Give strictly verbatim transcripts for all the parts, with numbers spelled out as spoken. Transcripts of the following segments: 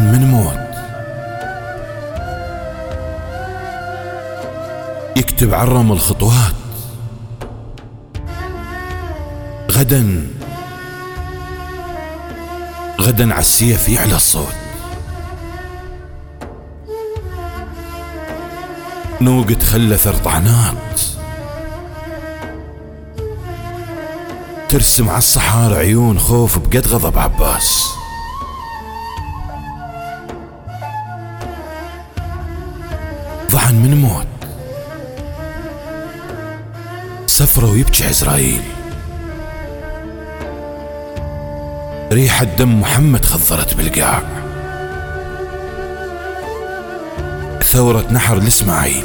من موت يكتب عرم الخطوات. غدا غدا عالسيف يعلى الصوت. نوق تخلف ارطعنات ترسم عالصحارى عيون خوف بقد غضب عباس. ضعن من موت سفرة ويبكي عزرائيل. ريحة دم محمد خضرت بالقاع. ثورة نحر الإسماعيل.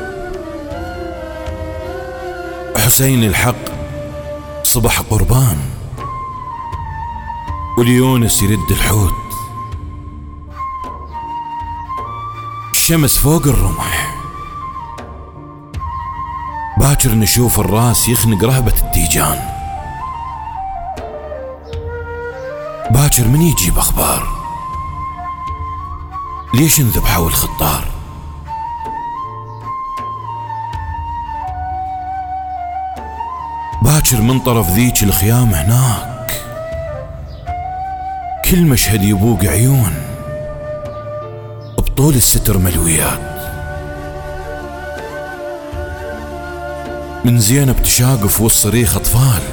حسين الحق صبح قربان واليونس يرد الحوت. الشمس فوق الرمح. باكر نشوف الراس يخنق رهبة التيجان. باكر من يجيب أخبار؟ ليش انذبحوا الخطار؟ باكر من طرف ذيك الخيام هناك كل مشهد يبوق عيون بطول الستر ملويات. من زينب تشاقف والصريخ أطفال.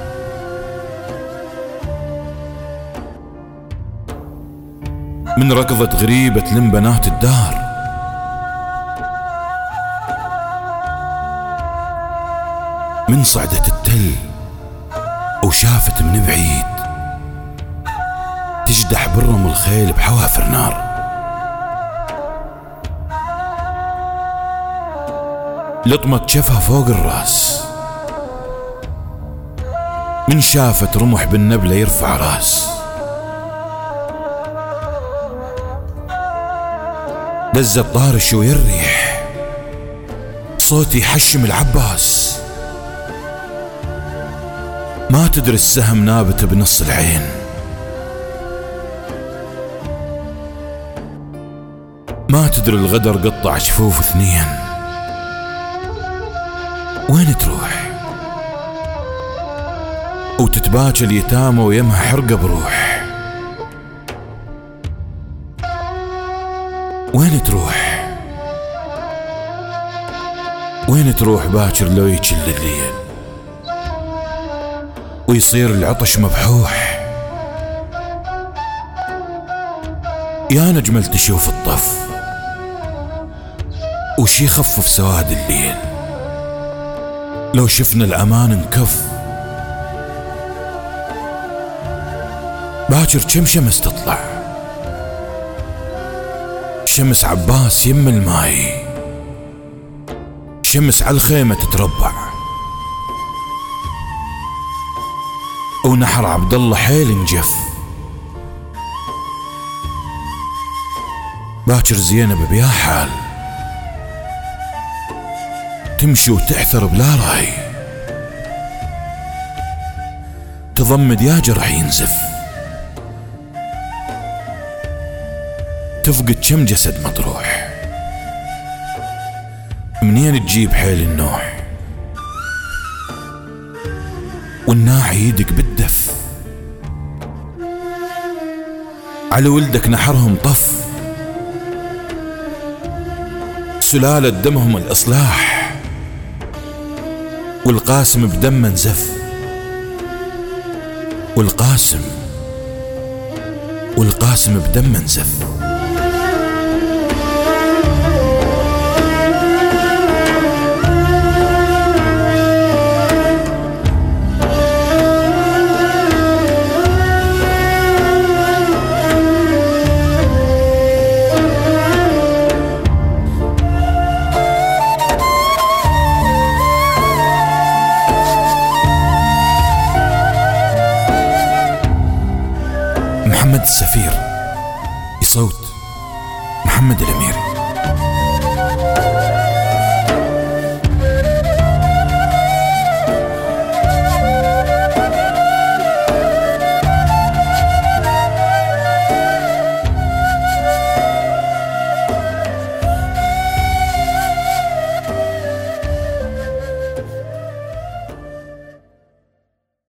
من ركضة غريبة تلم بنات الدار. من صعدة التل وشافت من بعيد تجدح برم الخيل بحوافر نار. لطمت شفها فوق الراس. من شافت رمح بالنبلة يرفع راس. دزت طارش ويريح صوتي يحشم العباس. ما تدري السهم نابت بنص العين. ما تدري الغدر قطع شفوف اثنين. وين تروح وتتباكى اليتامى ويمها حرقة بروح؟ وين تروح وين تروح باكر لو يجل الليل ويصير العطش مبحوح؟ يا نجمل تشوف الطف وشي يخفف سواد الليل. لو شفنا الأمان انكف. باكر كم شمس تطلع. شمس عباس يم الماي. شمس عالخيمة تتربع. ونحر عبد الله حيل انجف. باكر زينب بيا حال تمشي وتعثر بلا راي. تضمد يا جرح ينزف. تفقد كم جسد مطروح. منين تجيب حيل النوح والناعي يدك بالدف. على ولدك نحرهم طف. سلالة دمهم الإصلاح والقاسم بدم نزف. والقاسم والقاسم بدم نزف. محمد السفير. بصوت محمد الأميري.